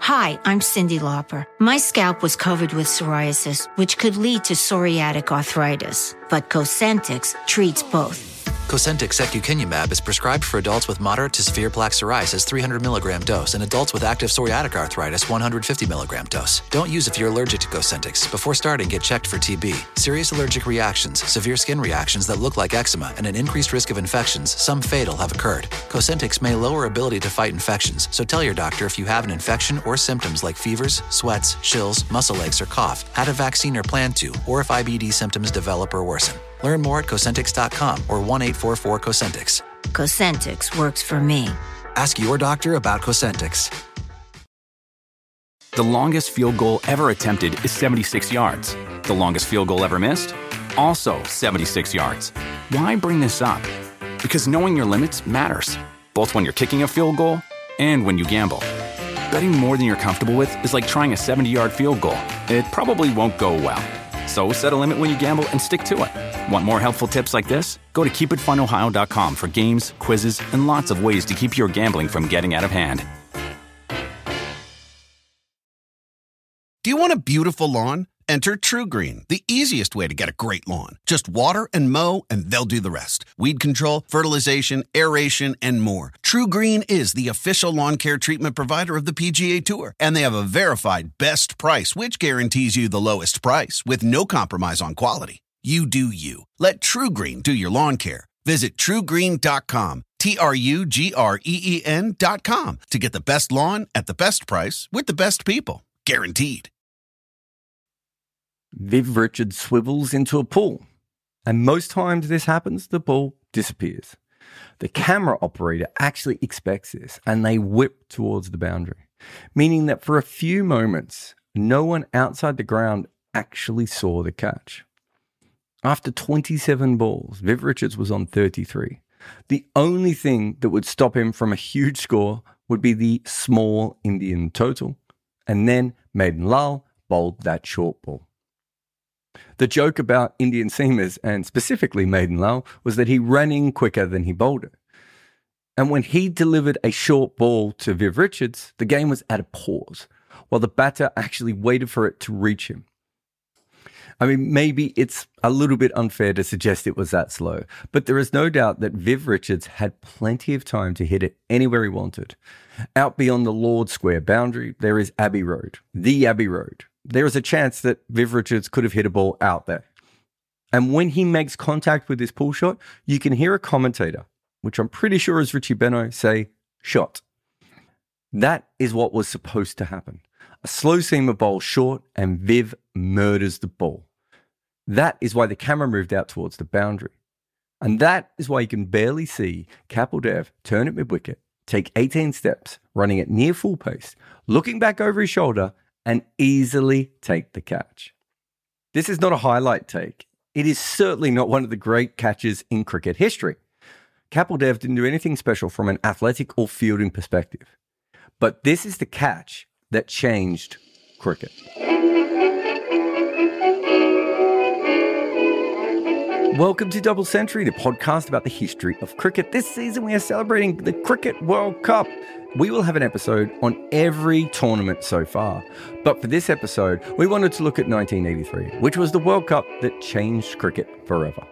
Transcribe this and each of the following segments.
Hi, I'm Cyndi Lauper. My scalp was covered with psoriasis, which could lead to psoriatic arthritis. But Cosentyx treats both. Cosentyx secukinumab is prescribed for adults with moderate to severe plaque psoriasis 300 milligram dose and adults with active psoriatic arthritis 150 milligram dose. Don't use if you're allergic to Cosentyx. Before starting, get checked for TB. Serious allergic reactions, severe skin reactions that look like eczema, and an increased risk of infections, some fatal, have occurred. Cosentyx may lower ability to fight infections, so tell your doctor if you have an infection or symptoms like fevers, sweats, chills, muscle aches, or cough, had a vaccine or plan to, or if IBD symptoms develop or worsen. Learn more at Cosentyx.com or 1-844-COSENTYX. Cosentyx works for me. Ask your doctor about Cosentyx. The longest field goal ever attempted is 76 yards. The longest field goal ever missed? Also 76 yards. Why bring this up? Because knowing your limits matters, both when you're kicking a field goal and when you gamble. Betting more than you're comfortable with is like trying a 70-yard field goal. It probably won't go well. So set a limit when you gamble and stick to it. Want more helpful tips like this? Go to keepitfunohio.com for games, quizzes, and lots of ways to keep your gambling from getting out of hand. Do you want a beautiful lawn? Enter TruGreen, the easiest way to get a great lawn. Just water and mow, and they'll do the rest. Weed control, fertilization, aeration, and more. TruGreen is the official lawn care treatment provider of the PGA Tour, and they have a verified best price, which guarantees you the lowest price with no compromise on quality. You do you. Let TruGreen do your lawn care. Visit TruGreen.com, TruGreen.com, to get the best lawn at the best price with the best people. Guaranteed. Viv Richards swivels into a pool, and most times this happens, the ball disappears. The camera operator actually expects this, and they whip towards the boundary, meaning that for a few moments, no one outside the ground actually saw the catch. After 27 balls, Viv Richards was on 33. The only thing that would stop him from a huge score would be the small Indian total, and then Maiden Lal bowled that short ball. The joke about Indian seamers, and specifically Maiden Lal, was that he ran in quicker than he bowled it. And when he delivered a short ball to Viv Richards, the game was at a pause, while the batter actually waited for it to reach him. I mean, maybe it's a little bit unfair to suggest it was that slow, but there is no doubt that Viv Richards had plenty of time to hit it anywhere he wanted. Out beyond the Lord Square boundary, there is Abbey Road, the Abbey Road. There is a chance that Viv Richards could have hit a ball out there. And when he makes contact with this pull shot, you can hear a commentator, which I'm pretty sure is Richie Benaud, say, shot. That is what was supposed to happen. A slow seamer bowl short, and Viv murders the ball. That is why the camera moved out towards the boundary. And that is why you can barely see Kapil Dev turn at mid-wicket, take 18 steps, running at near full pace, looking back over his shoulder, and easily take the catch. This is not a highlight take. It is certainly not one of the great catches in cricket history. Kapil Dev didn't do anything special from an athletic or fielding perspective. But this is the catch that changed cricket. Welcome to Double Century, the podcast about the history of cricket. This season we are celebrating the Cricket World Cup. We will have an episode on every tournament so far. But for this episode, we wanted to look at 1983, which was the World Cup that changed cricket forever.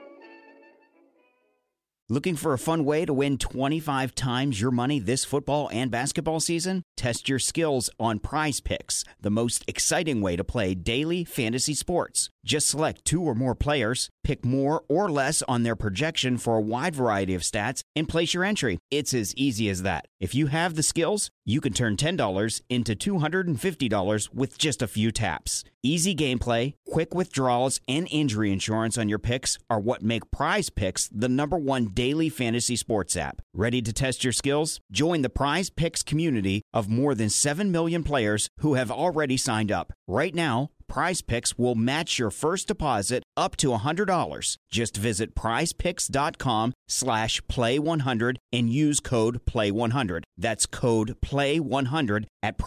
Looking for a fun way to win 25 times your money this football and basketball season? Test your skills on Prize Picks, the most exciting way to play daily fantasy sports. Just select 2 or more players, pick more or less on their projection for a wide variety of stats, and place your entry. It's as easy as that. If you have the skills, you can turn $10 into $250 with just a few taps. Easy gameplay, quick withdrawals, and injury insurance on your picks are what make Prize Picks the #1 daily fantasy sports app. Ready to test your skills? Join the Prize Picks community of more than 7 million players who have already signed up. Right now, Prize Picks will match your first deposit up to $100. Just visit prizepicks.com/play100 and use code PLAY100. That's code PLAY100 at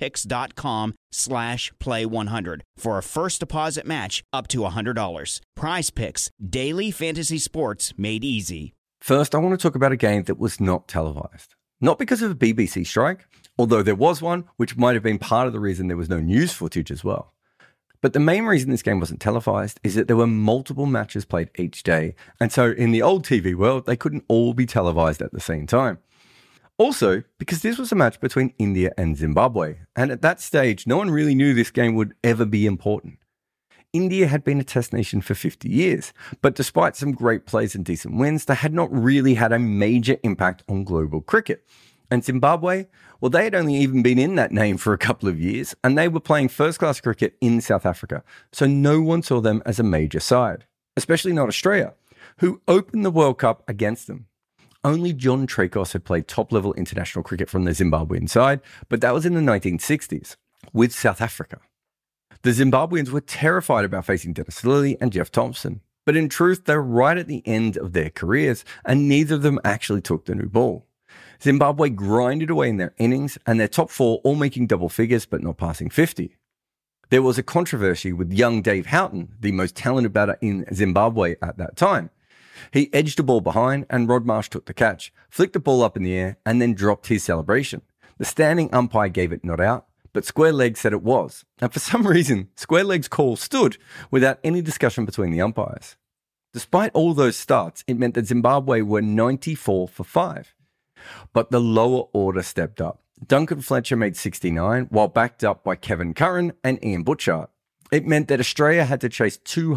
prizepicks.com/play100 for a first deposit match up to $100. Prize Picks, daily fantasy sports made easy. First, I want to talk about a game that was not televised. Not because of a BBC strike, Although there was one, which might have been part of the reason there was no news footage as well. But the main reason this game wasn't televised is that there were multiple matches played each day, and so in the old TV world, they couldn't all be televised at the same time. Also, because this was a match between India and Zimbabwe, and at that stage, no one really knew this game would ever be important. India had been a test nation for 50 years, but despite some great plays and decent wins, they had not really had a major impact on global cricket. And Zimbabwe, well, they had only even been in that name for a couple of years, and they were playing first-class cricket in South Africa, so no one saw them as a major side, especially not Australia, who opened the World Cup against them. Only John Trakos had played top-level international cricket from the Zimbabwean side, but that was in the 1960s, with South Africa. The Zimbabweans were terrified about facing Dennis Lillee and Jeff Thompson, but in truth, they were right at the end of their careers, and neither of them actually took the new ball. Zimbabwe grinded away in their innings, and their top four all making double figures but not passing 50. There was a controversy with young Dave Houghton, the most talented batter in Zimbabwe at that time. He edged a ball behind, and Rod Marsh took the catch, flicked the ball up in the air, and then dropped his celebration. The standing umpire gave it not out, but Square Leg said it was. And for some reason, Square Leg's call stood without any discussion between the umpires. Despite all those starts, it meant that Zimbabwe were 94 for 5. But the lower order stepped up. Duncan Fletcher made 69, while backed up by Kevin Curran and Ian Butchart. It meant that Australia had to chase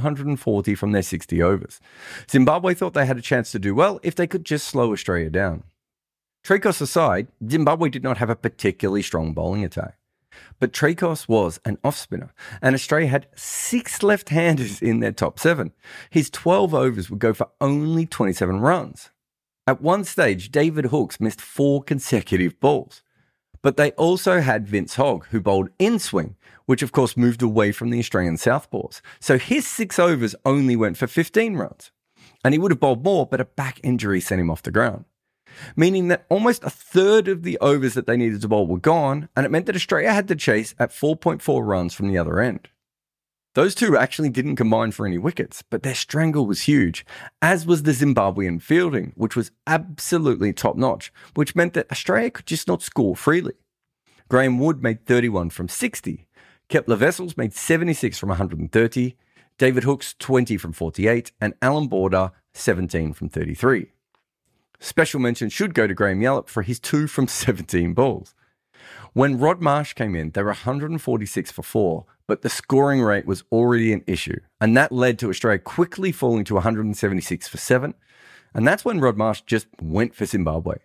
240 from their 60 overs. Zimbabwe thought they had a chance to do well if they could just slow Australia down. Trakos aside, Zimbabwe did not have a particularly strong bowling attack. But Trakos was an off-spinner, and Australia had 6 left-handers in their top 7. His 12 overs would go for only 27 runs. At one stage, David Hookes missed 4 consecutive balls. But they also had Vince Hogg, who bowled in-swing, which of course moved away from the Australian southpaws. So his 6 overs only went for 15 runs. And he would have bowled more, but a back injury sent him off the ground. Meaning that almost a third of the overs that they needed to bowl were gone, and it meant that Australia had to chase at 4.4 runs from the other end. Those two actually didn't combine for any wickets, but their strangle was huge, as was the Zimbabwean fielding, which was absolutely top-notch, which meant that Australia could just not score freely. Graham Wood made 31 from 60, Kepler Wessels made 76 from 130, David Hookes 20 from 48, and Alan Border 17 from 33. Special mention should go to Graham Yallop for his 2 from 17 balls. When Rod Marsh came in, they were 146 for 4, but the scoring rate was already an issue, and that led to Australia quickly falling to 176 for 7, and that's when Rod Marsh just went for Zimbabwe.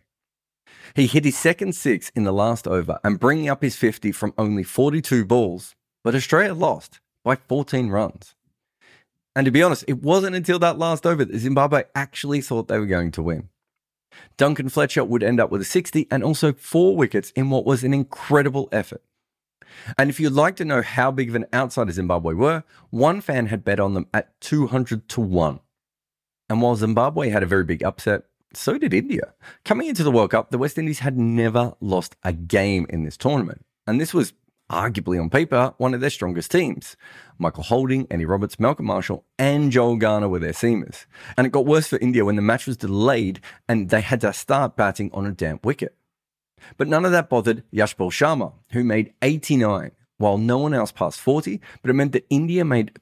He hit his second 6 in the last over and bringing up his 50 from only 42 balls, but Australia lost by 14 runs. And to be honest, it wasn't until that last over that Zimbabwe actually thought they were going to win. Duncan Fletcher would end up with a 60 and also 4 wickets in what was an incredible effort. And if you'd like to know how big of an outsider Zimbabwe were, one fan had bet on them at 200 to 1. And while Zimbabwe had a very big upset, so did India. Coming into the World Cup, the West Indies had never lost a game in this tournament. And this was arguably on paper one of their strongest teams. Michael Holding, Andy Roberts, Malcolm Marshall, and Joel Garner were their seamers. And it got worse for India when the match was delayed and they had to start batting on a damp wicket. But none of that bothered Yashpal Sharma, who made 89, while no one else passed 40, but it meant that India made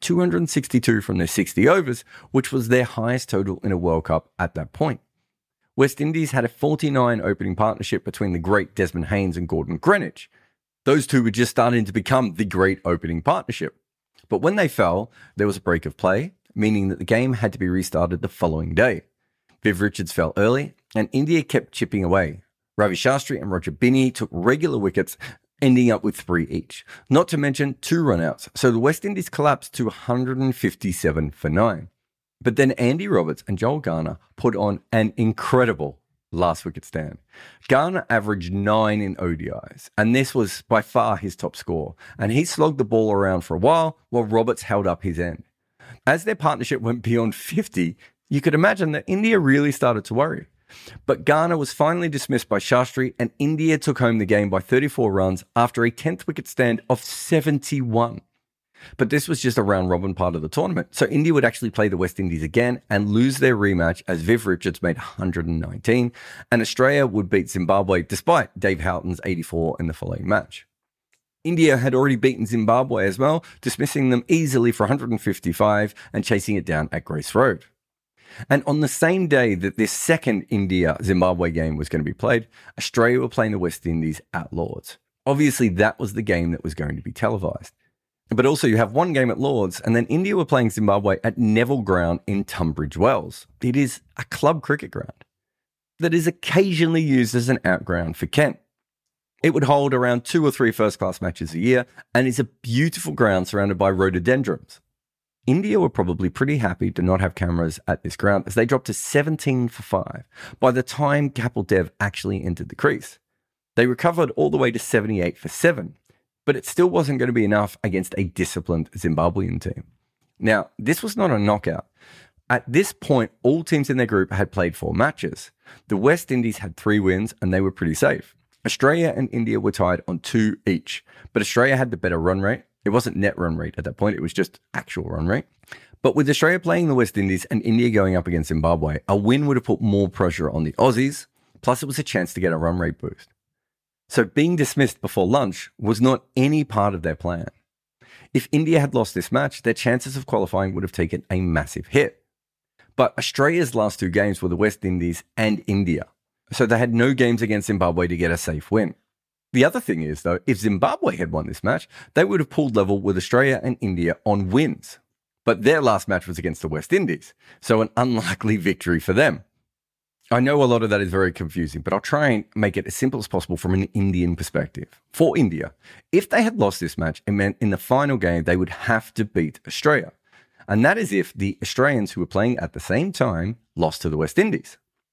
262 from their 60 overs, which was their highest total in a World Cup at that point. West Indies had a 49 opening partnership between the great Desmond Haynes and Gordon Greenwich. Those two were just starting to become the great opening partnership. But when they fell, there was a break of play, meaning that the game had to be restarted the following day. Viv Richards fell early, and India kept chipping away. Ravi Shastri and Roger Binny took regular wickets, ending up with 3 each, not to mention 2 run-outs, so the West Indies collapsed to 157 for 9. But then Andy Roberts and Joel Garner put on an incredible last wicket stand. Garner averaged 9 in ODIs, and this was by far his top score, and he slogged the ball around for a while Roberts held up his end. As their partnership went beyond 50, you could imagine that India really started to worry. But Garner was finally dismissed by Shastri, and India took home the game by 34 runs after a 10th wicket stand of 71. But this was just a round-robin part of the tournament, so India would actually play the West Indies again and lose their rematch as Viv Richards made 119, and Australia would beat Zimbabwe despite Dave Houghton's 84 in the following match. India had already beaten Zimbabwe as well, dismissing them easily for 155 and chasing it down at Grace Road. And on the same day that this second India-Zimbabwe game was going to be played, Australia were playing the West Indies at Lords. Obviously, that was the game that was going to be televised. But also you have one game at Lords, and then India were playing Zimbabwe at Neville Ground in Tunbridge Wells. It is a club cricket ground that is occasionally used as an outground for Kent. It would hold around 2 or 3 first-class matches a year and is a beautiful ground surrounded by rhododendrons. India were probably pretty happy to not have cameras at this ground as they dropped to 17 for 5 by the time Kapil Dev actually entered the crease. They recovered all the way to 78 for 7, but it still wasn't going to be enough against a disciplined Zimbabwean team. Now, this was not a knockout. At this point, all teams in their group had played 4 matches. The West Indies had 3 wins and they were pretty safe. Australia and India were tied on 2 each, but Australia had the better run rate. It wasn't net run rate at that point, it was just actual run rate. But with Australia playing the West Indies and India going up against Zimbabwe, a win would have put more pressure on the Aussies, plus it was a chance to get a run rate boost. So being dismissed before lunch was not any part of their plan. If India had lost this match, their chances of qualifying would have taken a massive hit. But Australia's last 2 games were the West Indies and India, so they had no games against Zimbabwe to get a safe win. The other thing is, though, if Zimbabwe had won this match, they would have pulled level with Australia and India on wins. But their last match was against the West Indies, so an unlikely victory for them. I know a lot of that is very confusing, but I'll try and make it as simple as possible from an Indian perspective. For India, if they had lost this match, it meant in the final game they would have to beat Australia. And that is if the Australians who were playing at the same time lost to the West Indies.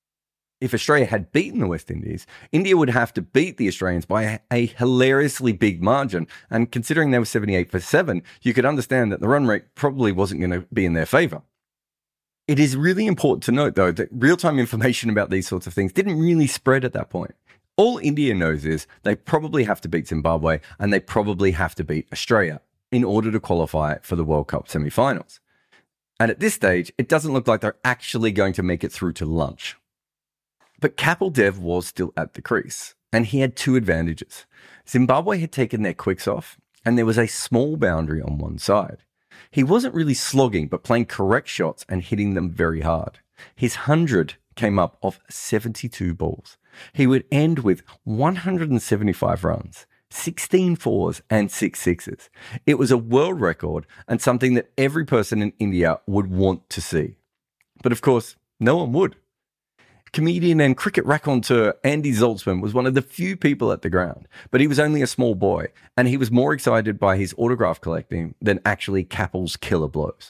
If Australia had beaten the West Indies, India would have to beat the Australians by a hilariously big margin. And considering they were 78 for 7, you could understand that the run rate probably wasn't going to be in their favour. It is really important to note, though, that real-time information about these sorts of things didn't really spread at that point. All India knows is they probably have to beat Zimbabwe and they probably have to beat Australia in order to qualify for the World Cup semi-finals. And at this stage, it doesn't look like they're actually going to make it through to lunch. But Kapil Dev was still at the crease, and he had 2 advantages. Zimbabwe had taken their quicks off, and there was a small boundary on one side. He wasn't really slogging, but playing correct shots and hitting them very hard. His 100 came up off 72 balls. He would end with 175 runs, 16 fours and 6 sixes. It was a world record and something that every person in India would want to see. But of course, no one would. Comedian and cricket raconteur Andy Zaltzman was one of the few people at the ground, but he was only a small boy, and he was more excited by his autograph collecting than actually Kapil's killer blows.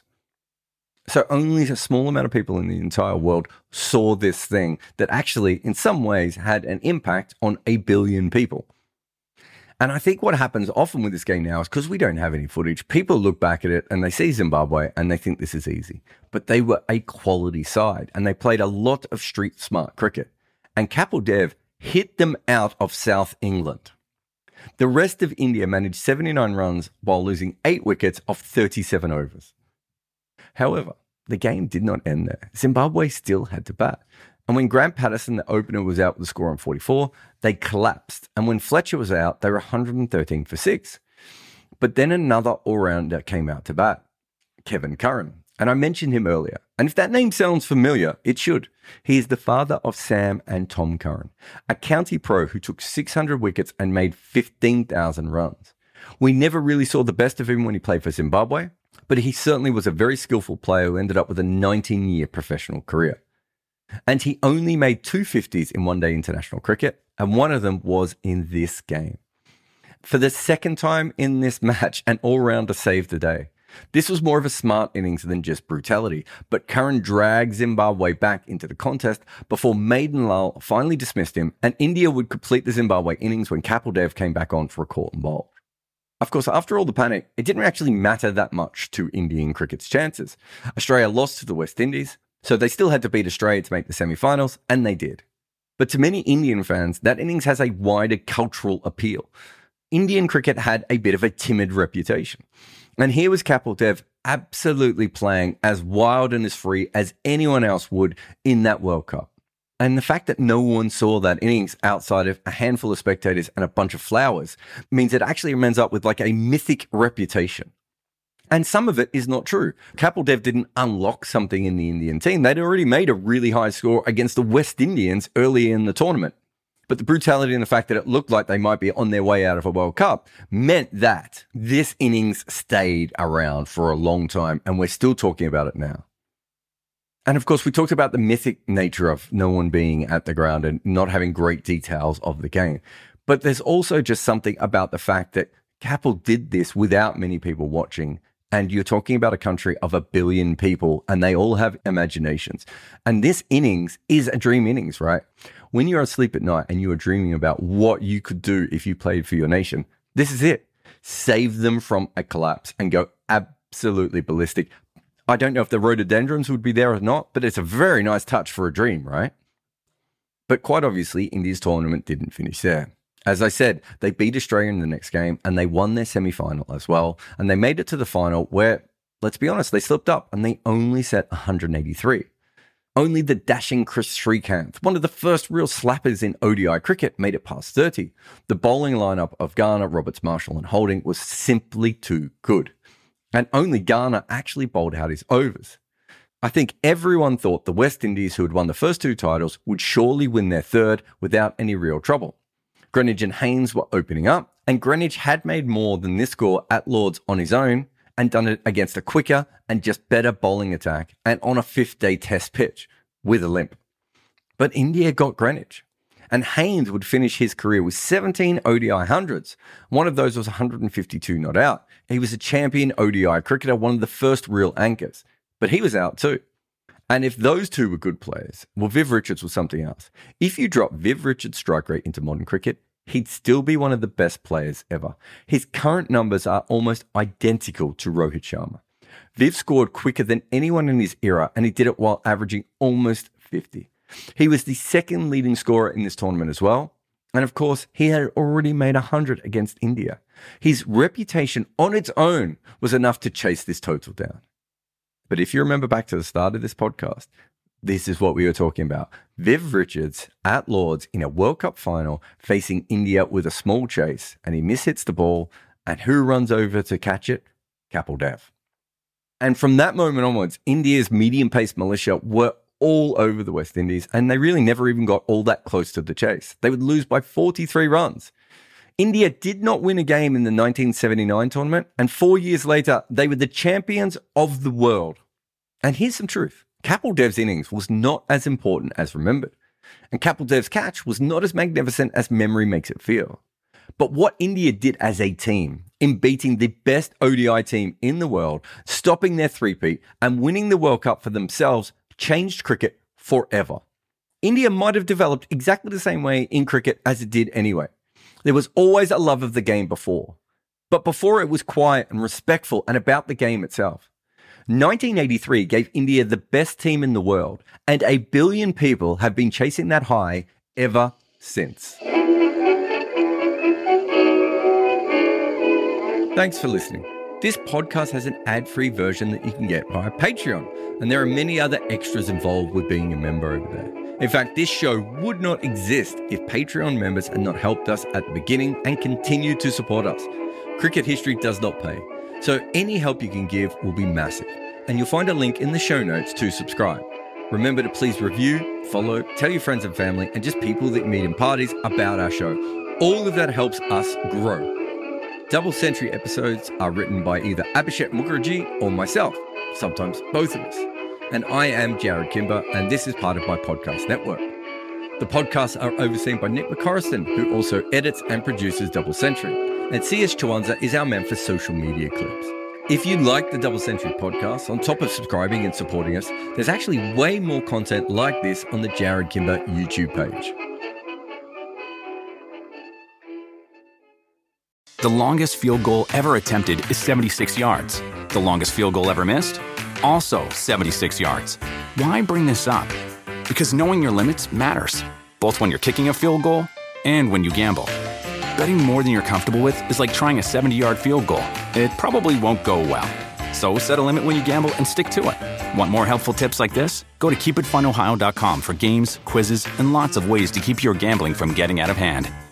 So only a small amount of people in the entire world saw this thing that actually, in some ways, had an impact on 1 billion people. And I think what happens often with this game now is because we don't have any footage, people look back at it and they see Zimbabwe and they think this is easy. But they were a quality side and they played a lot of street smart cricket. And Kapil Dev hit them out of South England. The rest of India managed 79 runs while losing 8 wickets off 37 overs. However, the game did not end there. Zimbabwe still had to bat. And when Grant Patterson, the opener, was out with a score on 44, they collapsed. And when Fletcher was out, they were 113 for 6. But then another all-rounder came out to bat, Kevin Curran. And I mentioned him earlier. And if that name sounds familiar, it should. He is the father of Sam and Tom Curran, a county pro who took 600 wickets and made 15,000 runs. We never really saw the best of him when he played for Zimbabwe, but he certainly was a very skillful player who ended up with a 19-year professional career. And he only made 2 50s in one-day international cricket, and one of them was in this game. For the second time in this match, an all-rounder saved the day. This was more of a smart innings than just brutality, but Curran dragged Zimbabwe back into the contest before Maiden Lal finally dismissed him, and India would complete the Zimbabwe innings when Kapil Dev came back on for a caught and bowled. Of course, after all the panic, it didn't actually matter that much to Indian cricket's chances. Australia lost to the West Indies, so they still had to beat Australia to make the semi-finals, and they did. But to many Indian fans, that innings has a wider cultural appeal. Indian cricket had a bit of a timid reputation. And here was Kapil Dev absolutely playing as wild and as free as anyone else would in that World Cup. And the fact that no one saw that innings outside of a handful of spectators and a bunch of flowers means it actually ends up with like a mythic reputation. And some of it is not true. Kapil Dev didn't unlock something in the Indian team. They'd already made a really high score against the West Indians early in the tournament. But the brutality and the fact that it looked like they might be on their way out of a World Cup meant that this innings stayed around for a long time, and we're still talking about it now. And of course, we talked about the mythic nature of no one being at the ground and not having great details of the game. But there's also just something about the fact that Kapil did this without many people watching. And you're talking about a country of 1 billion people, and they all have imaginations. And this innings is a dream innings, right? When you're asleep at night and you are dreaming about what you could do if you played for your nation, this is it. Save them from a collapse and go absolutely ballistic. I don't know if the rhododendrons would be there or not, but it's a very nice touch for a dream, right? But quite obviously, India's tournament didn't finish there. As I said, they beat Australia in the next game and they won their semi-final as well. And they made it to the final where, let's be honest, they slipped up and they only set 183. Only the dashing Chris Srikanth, one of the first real slappers in ODI cricket, made it past 30. The bowling lineup of Garner, Roberts, Marshall and Holding was simply too good. And only Garner actually bowled out his overs. I think everyone thought the West Indies, who had won the first 2 titles, would surely win their third without any real trouble. Greenidge and Haynes were opening up, and Greenidge had made more than this score at Lord's on his own and done it against a quicker and just better bowling attack and on a 5th-day test pitch with a limp. But India got Greenidge, and Haynes would finish his career with 17 ODI hundreds. One of those was 152 not out. He was a champion ODI cricketer, one of the first real anchors, but he was out too. And if those two were good players, well, Viv Richards was something else. If you drop Viv Richards' strike rate into modern cricket, he'd still be one of the best players ever. His current numbers are almost identical to Rohit Sharma. Viv scored quicker than anyone in his era, and he did it while averaging almost 50. He was the second leading scorer in this tournament as well. And of course, he had already made 100 against India. His reputation on its own was enough to chase this total down. But if you remember back to the start of this podcast, this is what we were talking about. Viv Richards at Lord's in a World Cup final facing India with a small chase, and he mishits the ball, and who runs over to catch it? Kapil Dev. And from that moment onwards, India's medium-paced militia were all over the West Indies, and they really never even got all that close to the chase. They would lose by 43 runs. India did not win a game in the 1979 tournament, and 4 years later, they were the champions of the world. And here's some truth. Kapil Dev's innings was not as important as remembered, and Kapil Dev's catch was not as magnificent as memory makes it feel. But what India did as a team in beating the best ODI team in the world, stopping their three-peat, and winning the World Cup for themselves changed cricket forever. India might have developed exactly the same way in cricket as it did anyway. There was always a love of the game before, but before it was quiet and respectful and about the game itself. 1983 gave India the best team in the world, and 1 billion people have been chasing that high ever since. Thanks for listening. This podcast has an ad-free version that you can get via Patreon, and there are many other extras involved with being a member over there. In fact, this show would not exist if Patreon members had not helped us at the beginning and continue to support us. Cricket history does not pay, so any help you can give will be massive, and you'll find a link in the show notes to subscribe. Remember to please review, follow, tell your friends and family, and just people that you meet in parties about our show. All of that helps us grow. Double Century episodes are written by either Abhishek Mukherjee or myself, sometimes both of us. And I am Jared Kimber, and this is part of my podcast network. The podcasts are overseen by Nick McCorriston, who also edits and produces Double Century. And CS Chwanza is our man for social media clips. If you like the Double Century podcast, on top of subscribing and supporting us, there's actually way more content like this on the Jared Kimber YouTube page. The longest field goal ever attempted is 76 yards. The longest field goal ever missed? Also 76 yards. Why bring this up? Because knowing your limits matters, both when you're kicking a field goal and when you gamble. Betting more than you're comfortable with is like trying a 70-yard field goal. It probably won't go well. So set a limit when you gamble and stick to it. Want more helpful tips like this? Go to keepitfunohio.com for games, quizzes, and lots of ways to keep your gambling from getting out of hand.